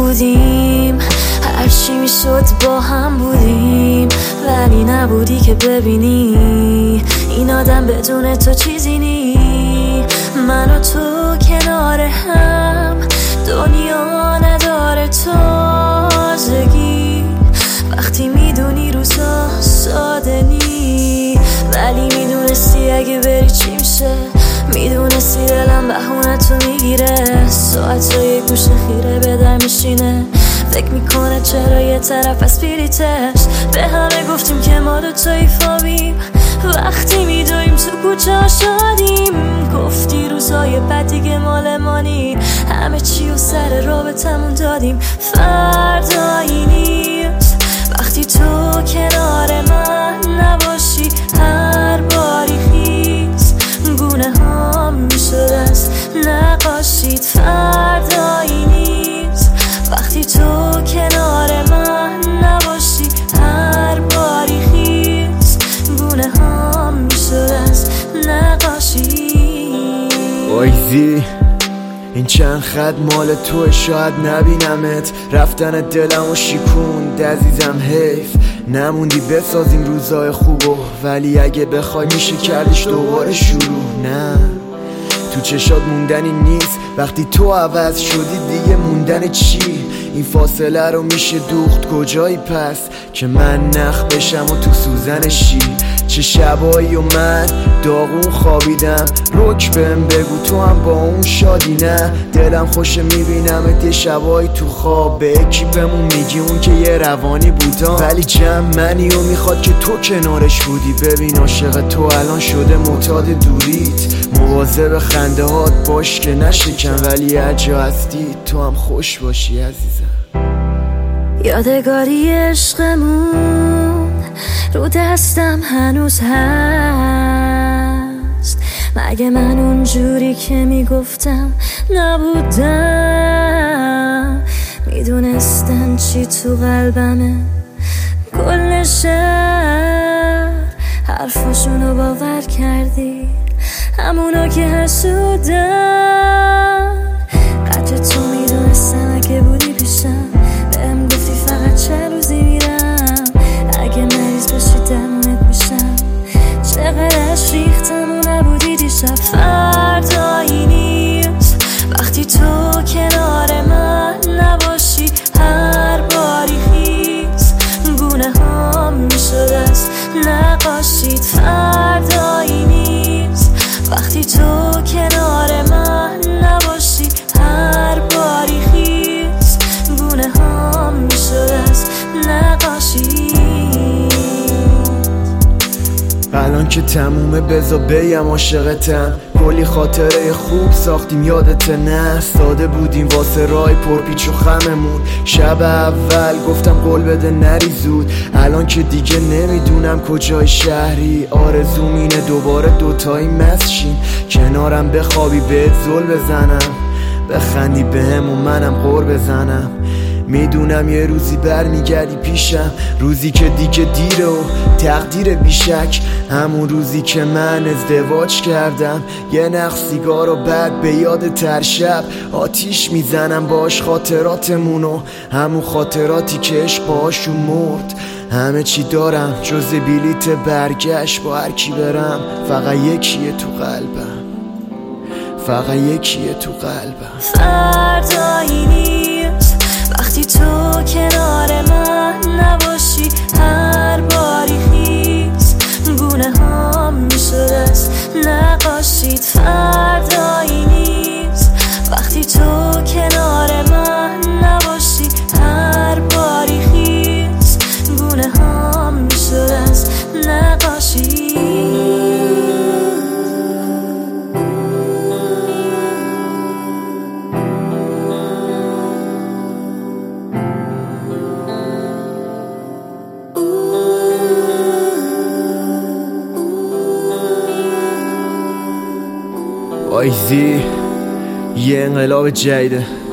بودیم، هرچی میشد با هم بودیم، ولی نبودی که ببینی این آدم بدون تو چیزی نی. من و تو کنار هم، دنیا نداره تازگی، وقتی میدونی روزا ساده نی. ولی میدونستی اگه بری چی میشه، میدونستی دلم بهونه تو میگیره. ساعتای گوشه خیره به در میشینه، فکر میکنه چرا یه طرف از پیریتش. به همه گفتیم که ما دوتایی فامیم، وقتی میدویم تو کوچه شادیم. گفتی روزای بد دیگه مال مانی، همه چی و سر رابطمون دادیم. فردایی نیست وقتی تو کنار من نباشی، هر باری خیز گونه ها میشد از نقاشید. فردایی نیست وقتی تو کنار من نباشی، هر باری خیز گونه ها میشد از نقاشید. وایزی این چند خط مال توه، شاید نبینمت. رفتن دلمو شیکوند عزیزم، حیف نموندی بسازیم روزای خوبو. ولی اگه بخوای میشه کردش دوباره شروع. نه تو چشات موندنی نیست، وقتی تو عوض شدی دیگه موندن چی؟ این فاصله رو میشه دوخت کجایی پس که من نخ بشم و تو سوزنشی؟ چه شبایی و من داغون خوابیدم، رک بهم بگو تو هم با اون شادی؟ نه دلم خوشه میبینم یه شبایی تو خواب، به یکی بمون میگی اون که یه روانی بودم، ولی جمع منی و میخواد که تو کنارش بودی. ببین عاشق تو الان شده معتاد دوریت، مواظب خنده هات باش که نشکن، ولی اجا هستی تو هم خوش باشی عزیزم. یادگاری عشقمون رو دستم هنوز هست، مگه من اونجوری که میگفتم نبودم؟ میدونستن چی تو قلبمه کل شهر، حرفاشونو باور کردی همونو که حسودن. قدر تو میدونستم اگه بودی پیشم، بهم گفتی فقط چند روزی میرم، اگه مریض بشی درمونت میشم. چقدرش ریختم و نبودی دیشب. فردایی نیست وقتی تو کنار من نباشی، هر باری خیز گونه ها میشد از نقاشید. فردایی نیست وقتی تو کنار من نباشی، هر باری خیز گونه ها میشد از نقاشید. الان که تمومه بزا بیم عاشقتم، کلی خاطره خوب ساختیم یادت نه؟ ساده بودیم واسه رای پرپیچ و خممون. شب اول گفتم قول بده نری زود، الان که دیگه نمیدونم کجای شهری. آرزوم اینه دوباره دوتایی مست شیم، کنارم بخوابی بهت زل بزنم، بخندی بهم و منم غر بزنم. میدونم یه روزی برمیگردی پیشم، روزی که دیگه دیره و تقدیر بیشک، همون روزی که من ازدواج کردم. یه نخ سیگار و بعد به یاد تر شب آتیش میزنم باش خاطراتمونو، همون خاطراتی که عشق باهاشون مرد. همه چی دارم جز بلیت برگشت، با هر کی برم فقط یکیه تو قلبم، فقط یکیه تو قلبم. فردایی نیست وقتی تو کنار من نباشی، هر باری خیز گونه ها میشد از نقاشید. فردایی نیست وقتی تو کنار من نباشی، هر باری خیز گونه ها میشد از نقاشید. وایزی یه انقلاب جدیده،